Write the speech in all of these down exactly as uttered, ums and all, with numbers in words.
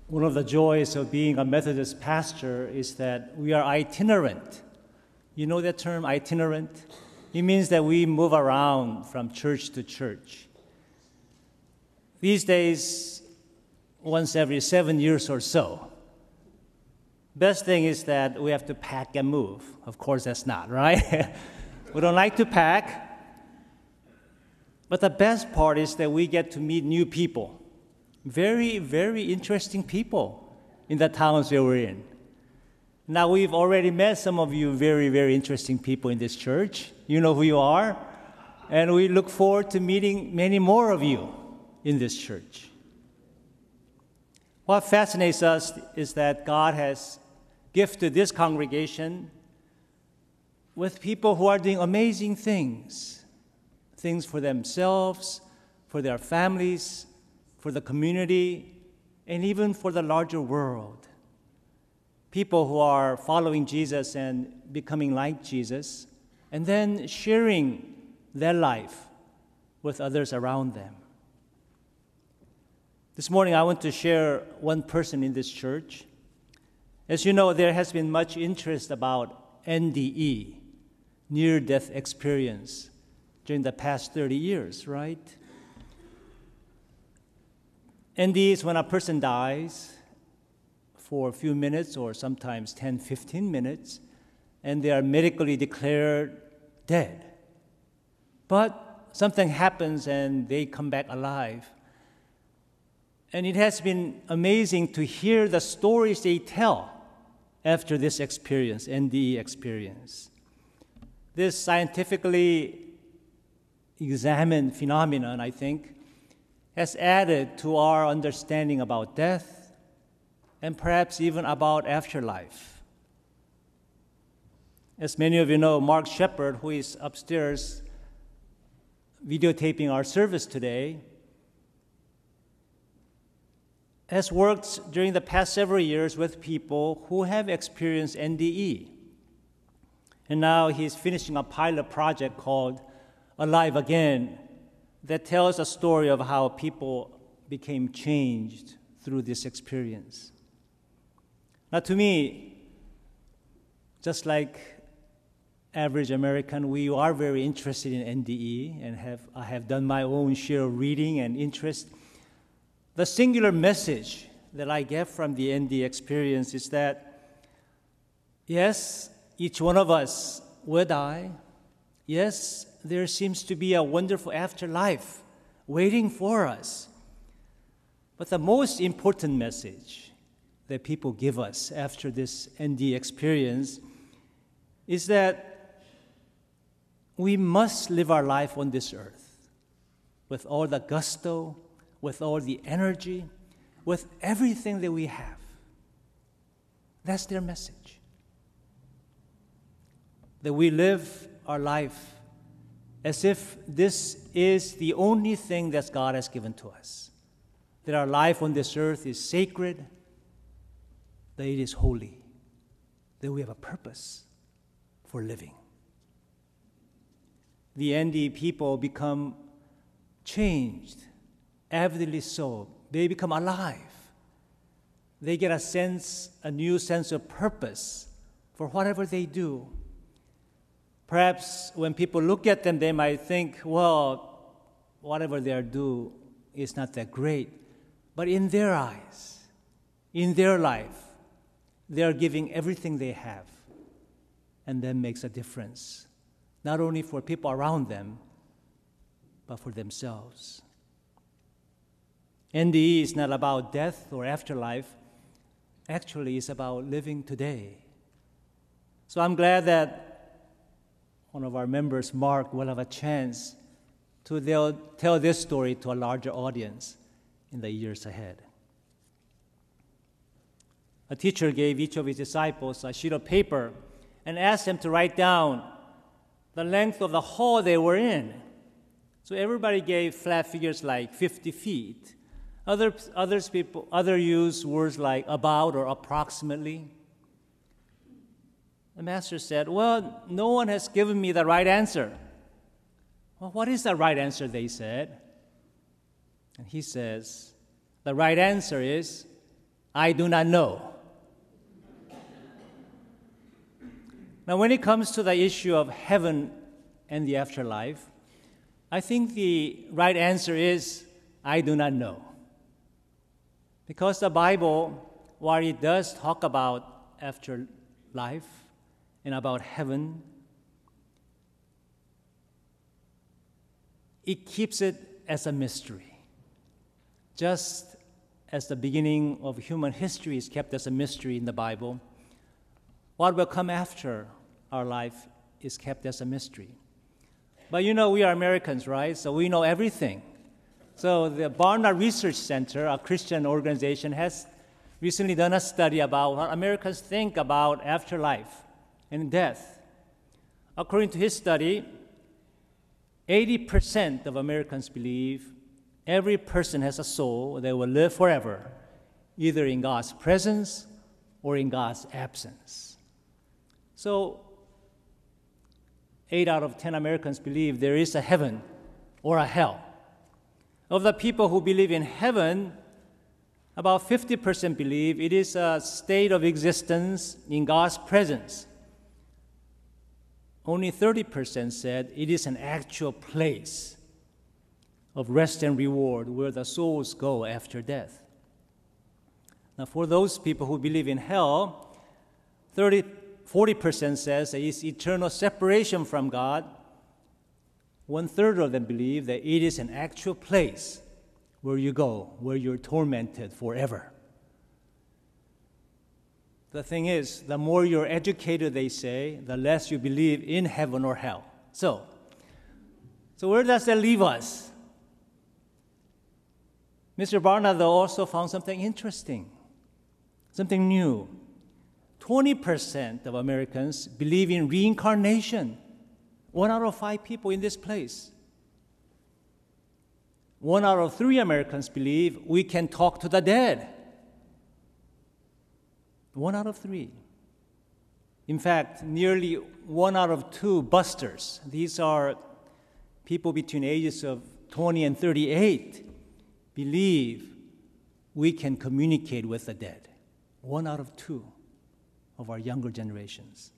One of the joys of being a Methodist pastor is that we are itinerant. You know that term, itinerant? It means that we move around from church to church. These days, once every seven years or so. Best thing is that we have to pack and move. Of course, that's not, right? We don't like to pack. But the best part is that we get to meet new people. Very, very interesting people in the towns that we're in. Now, we've already met some of you very, very interesting people in this church. You know who you are. And we look forward to meeting many more of you in this church. What fascinates us is that God has gifted this congregation with people who are doing amazing things. Things for themselves, for their families, for the community, and even for the larger world. People who are following Jesus and becoming like Jesus, and then sharing their life with others around them. This morning, I want to share one person in this church. As you know, there has been much interest about N D E, near-death experience, during the past thirty years, right? N D E is when a person dies for a few minutes or sometimes ten, fifteen minutes, and they are medically declared dead. But something happens and they come back alive. And it has been amazing to hear the stories they tell after this experience, N D E experience. This scientifically examined phenomenon, I think, has added to our understanding about death and perhaps even about afterlife. As many of you know, Mark Shepard, who is upstairs videotaping our service today, has worked during the past several years with people who have experienced N D E. And now he's finishing a pilot project called Alive Again, that tells a story of how people became changed through this experience. Now, to me, just like average American, we are very interested in N D E, and have I have done my own share of reading and interest. The singular message that I get from the N D E experience is that, yes, each one of us will die. Yes, there seems to be a wonderful afterlife waiting for us. But the most important message that people give us after this N D E experience is that we must live our life on this earth with all the gusto, with all the energy, with everything that we have. That's their message. That we live our life as if this is the only thing that God has given to us. That our life on this earth is sacred, that it is holy, that we have a purpose for living. The N D E people become changed, evidently so. They become alive. They get a sense, a new sense of purpose for whatever they do. Perhaps when people look at them, they might think, well, whatever they do is not that great. But in their eyes, in their life, they are giving everything they have, and that makes a difference, not only for people around them, but for themselves. N D E is not about death or afterlife. Actually, it's about living today. So I'm glad that one of our members, Mark, will have a chance to tell this story to a larger audience in the years ahead. A teacher gave each of his disciples a sheet of paper and asked them to write down the length of the hall they were in. So everybody gave flat figures like fifty feet. Other, others people, other used words like about or approximately. The master said, well, no one has given me the right answer. Well, what is the right answer, they said. And he says, the right answer is I do not know. Now, when it comes to the issue of heaven and the afterlife, I think the right answer is, I do not know. Because the Bible, while it does talk about afterlife and about heaven, it keeps it as a mystery. Just as the beginning of human history is kept as a mystery in the Bible, what will come after our life is kept as a mystery. But you know, we are Americans, right? So we know everything. So the Barna Research Center, a Christian organization, has recently done a study about what Americans think about afterlife and death. According to his study, eighty percent of Americans believe every person has a soul that will live forever, either in God's presence or in God's absence. So, eight out of ten Americans believe there is a heaven or a hell. Of the people who believe in heaven, about fifty percent believe it is a state of existence in God's presence. Only thirty percent said it is an actual place of rest and reward where the souls go after death. Now, for those people who believe in hell, thirty, forty percent says it is eternal separation from God. One-third of them believe that it is an actual place where you go, where you're tormented forever. The thing is, the more you're educated, they say, the less you believe in heaven or hell. So, so where does that leave us? Mister Barna, though, also found something interesting, something new. twenty percent of Americans believe in reincarnation. One out of five people in this place. One out of three Americans believe we can talk to the dead. One out of three. In fact, nearly one out of two busters, these are people between ages of twenty and thirty-eight, believe we can communicate with the dead. One out of two of our younger generations.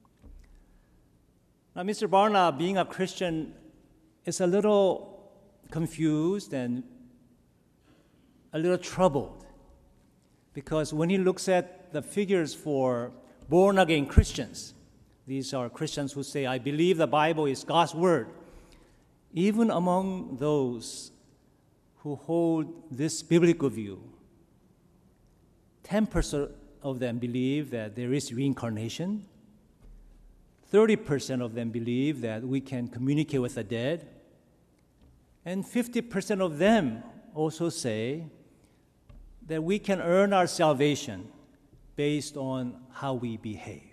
Now, Mister Barna, being a Christian, is a little confused and a little troubled because when he looks at the figures for born-again Christians, these are Christians who say, I believe the Bible is God's Word. Even among those who hold this biblical view, ten percent of them believe that there is reincarnation. thirty percent of them believe that we can communicate with the dead. And fifty percent of them also say that we can earn our salvation based on how we behave.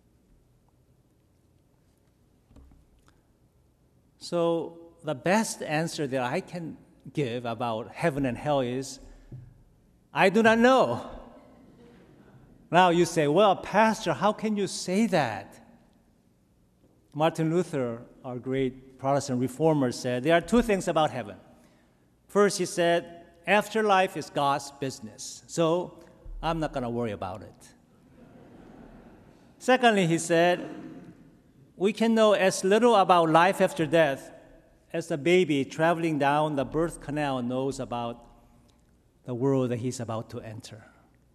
So the best answer that I can give about heaven and hell is, I do not know. Now you say, well, Pastor, how can you say that? Martin Luther, our great Protestant reformer, said there are two things about heaven. First, he said, afterlife is God's business, so I'm not going to worry about it. Secondly, he said, we can know as little about life after death as the baby traveling down the birth canal knows about the world that he's about to enter.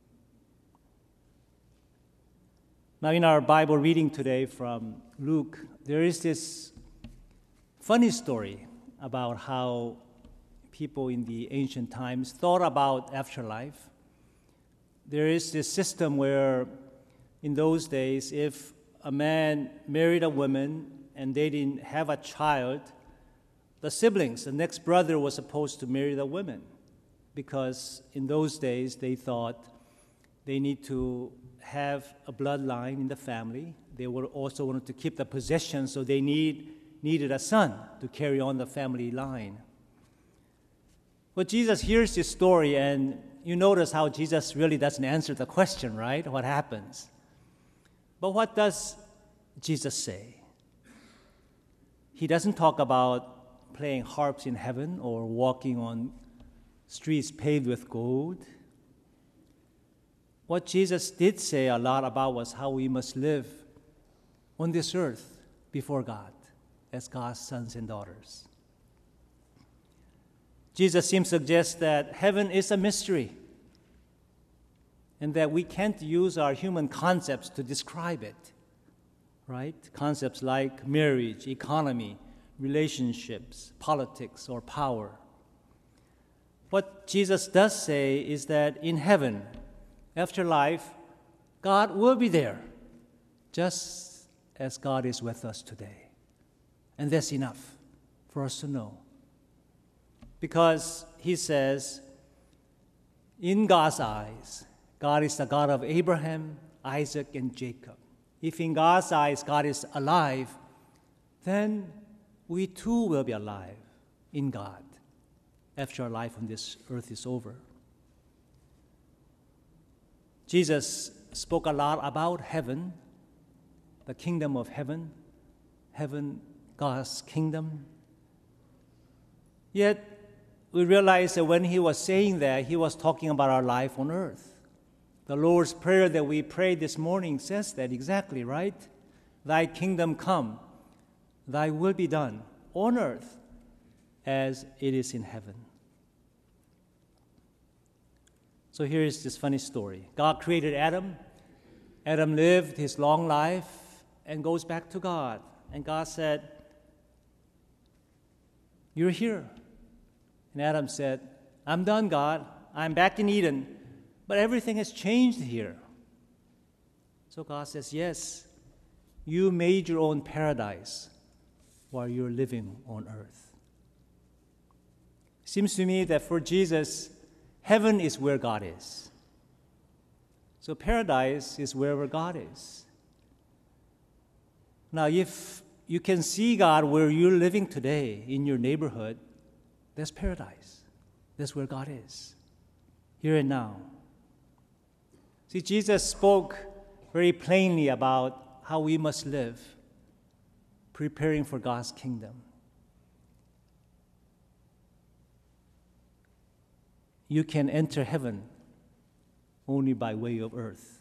Now, in our Bible reading today from Luke, there is this funny story about how people in the ancient times thought about afterlife. There is this system where, in those days, if a man married a woman and they didn't have a child, the siblings, the next brother, was supposed to marry the woman, because in those days they thought they need to have a bloodline in the family. They were also wanted to keep the possession, so they need, needed a son to carry on the family line. But Jesus hears this story, and you notice how Jesus really doesn't answer the question, right? What happens? But what does Jesus say? He doesn't talk about playing harps in heaven or walking on streets paved with gold. what Jesus did say a lot about was how we must live on this earth before God as God's sons and daughters. Jesus seems to suggest that heaven is a mystery and that we can't use our human concepts to describe it, right? Concepts like marriage, economy, relationships, politics, or power. What Jesus does say is that in heaven, after life, God will be there, just as God is with us today. And that's enough for us to know. Because he says, in God's eyes, God is the God of Abraham, Isaac, and Jacob. If in God's eyes God is alive, then we too will be alive in God after our life on this earth is over. Jesus spoke a lot about heaven, the kingdom of heaven, heaven, God's kingdom. Yet, we realize that when he was saying that, he was talking about our life on earth. The Lord's Prayer that we prayed this morning says that exactly, right? Thy kingdom come, thy will be done on earth as it is in heaven. So here is this funny story. God created Adam. Adam lived his long life and goes back to God. And God said, you're here. And Adam said, I'm done, God. I'm back in Eden. But everything has changed here. So God says, yes, you made your own paradise while you're living on earth. Seems to me that for Jesus, heaven is where God is. So paradise is wherever God is. Now, if you can see God where you're living today in your neighborhood, that's paradise. That's where God is, here and now. See, Jesus spoke very plainly about how we must live, preparing for God's kingdom. You can enter heaven only by way of earth.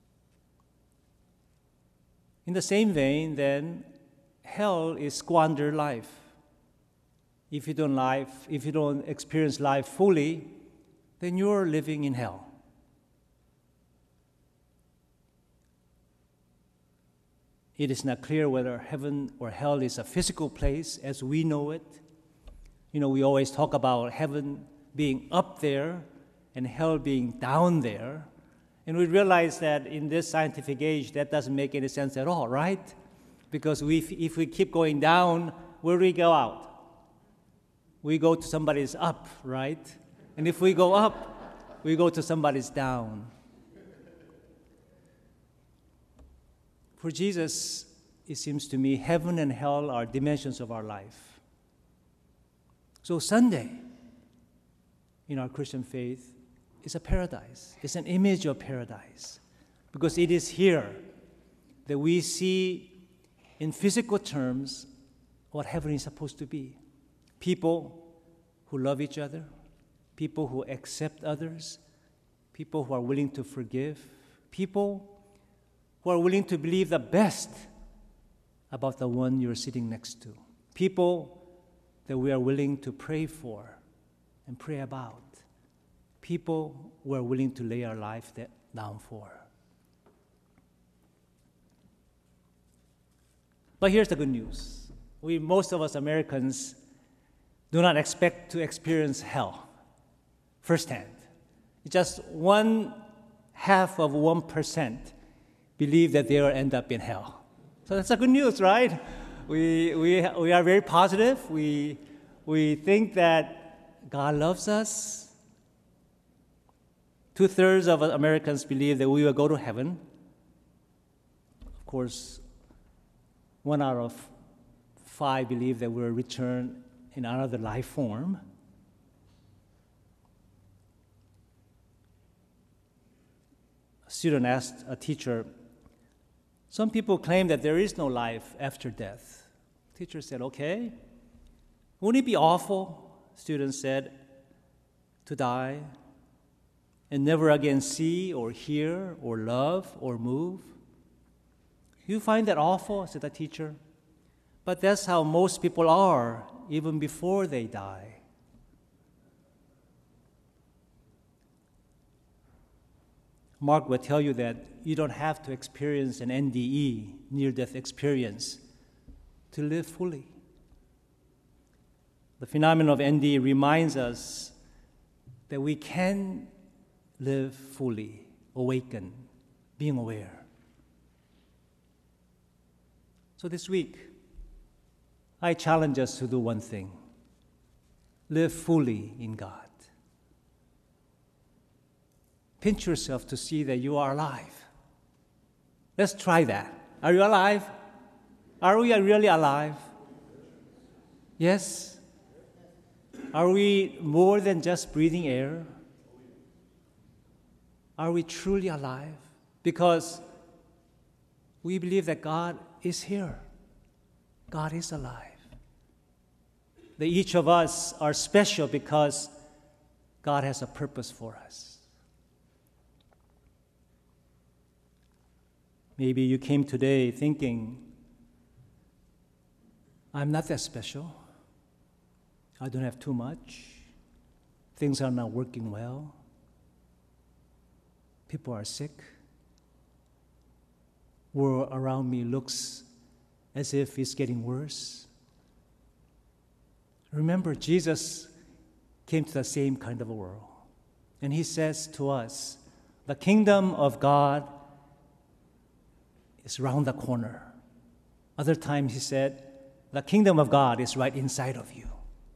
In the same vein, then, hell is squandered life. If you don't life, if you don't experience life fully, then you're living in hell. It is not clear whether heaven or hell is a physical place as we know it. You know, we always talk about heaven being up there and hell being down there. And we realize that in this scientific age, that doesn't make any sense at all, right? Because we, if we keep going down, where do we go out? We go to somebody's up, right? And if we go up, we go to somebody's down. For Jesus, it seems to me, heaven and hell are dimensions of our life. So Sunday, in our Christian faith, is a paradise. It's an image of paradise. Because it is here that we see in physical terms what heaven is supposed to be. People who love each other, people who accept others, people who are willing to forgive, people who are willing to believe the best about the one you're sitting next to, people that we are willing to pray for and pray about, people who are willing to lay our life down for. But here's the good news. We, most of us Americans, do not expect to experience hell firsthand. Just one half of one percent believe that they will end up in hell. So that's a good news, right? We, we, we are very positive. We, we think that God loves us. Two-thirds of Americans believe that we will go to heaven. Of course, one out of five believe that we will return in another life form. A student asked a teacher, some people claim that there is no life after death. Teacher said, okay. Wouldn't it be awful, student said, to die and never again see or hear or love or move? You find that awful, said the teacher. But that's how most people are, even before they die. Mark will tell you that you don't have to experience an N D E, near-death experience, to live fully. The phenomenon of N D E reminds us that we can live fully, awaken, being aware. So this week, I challenge us to do one thing: live fully in God. Pinch yourself to see that you are alive. Let's try that. Are you alive? Are we really alive? Yes? Are we more than just breathing air? Are we truly alive? Because we believe that God is here. God is alive. That each of us are special because God has a purpose for us. Maybe you came today thinking, I'm not that special. I don't have too much. Things are not working well. People are sick. World around me looks as if it's getting worse. Remember, Jesus came to the same kind of a world. And he says to us, the kingdom of God is around the corner. Other times he said, the kingdom of God is right inside of you.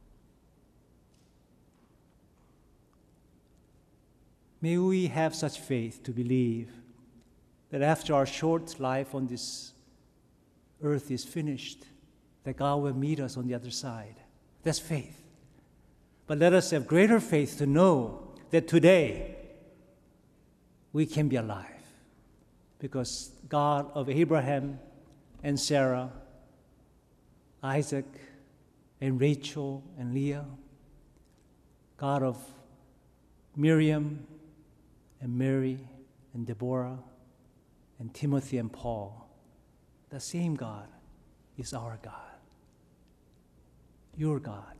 May we have such faith to believe that after our short life on this earth is finished, that God will meet us on the other side. That's faith. But let us have greater faith to know that today we can be alive, because God of Abraham and Sarah, Isaac and Rachel and Leah, God of Miriam and Mary and Deborah and Timothy and Paul, the same God is our God, your God.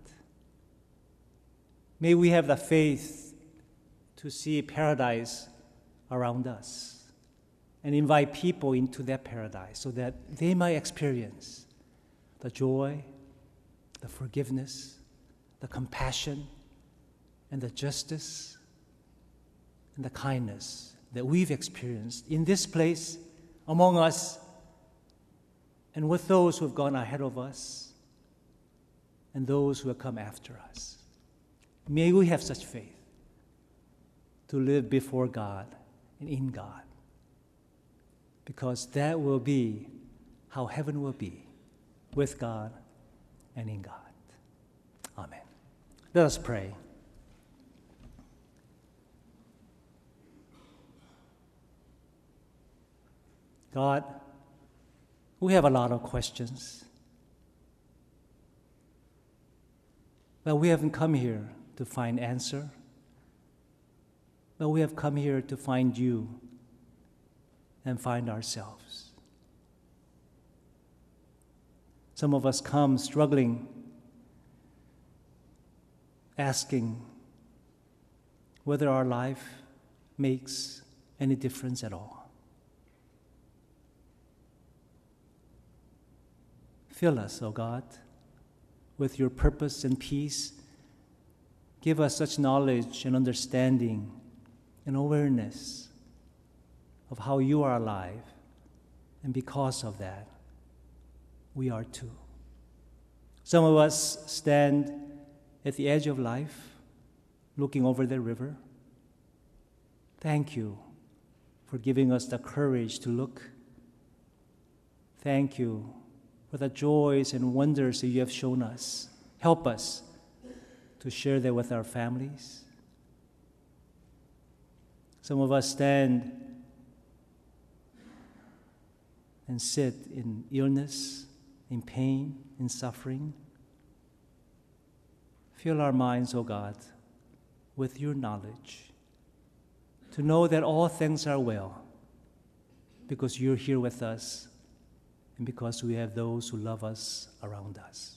May we have the faith to see paradise around us and invite people into that paradise so that they might experience the joy, the forgiveness, the compassion, and the justice, and the kindness that we've experienced in this place, among us, and with those who have gone ahead of us, and those who have come after us. May we have such faith to live before God and in God, because that will be how heaven will be, with God and in God. Amen. Let us pray. God, we have a lot of questions, but we haven't come here to find answer, but we have come here to find you and find ourselves. Some of us come struggling, asking whether our life makes any difference at all. Fill us, O God, with your purpose and peace. Give us such knowledge and understanding and awareness of how you are alive, and because of that, we are too. Some of us stand at the edge of life, looking over the river. Thank you for giving us the courage to look. Thank you for the joys and wonders that you have shown us. Help us to share that with our families. Some of us stand and sit in illness, in pain, in suffering. Fill our minds, O God, with your knowledge. to know that all things are well because you're here with us and because we have those who love us around us.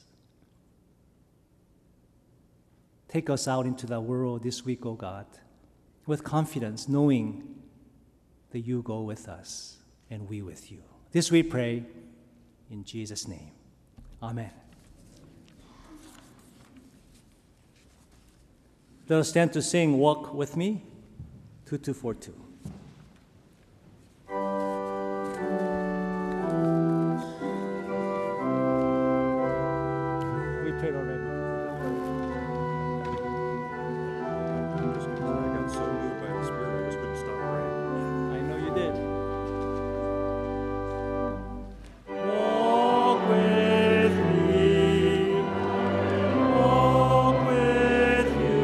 Take us out into the world this week, O God, with confidence, knowing that you go with us and we with you. This we pray in Jesus' name. Amen. Let us stand to sing Walk With Me, two two four two.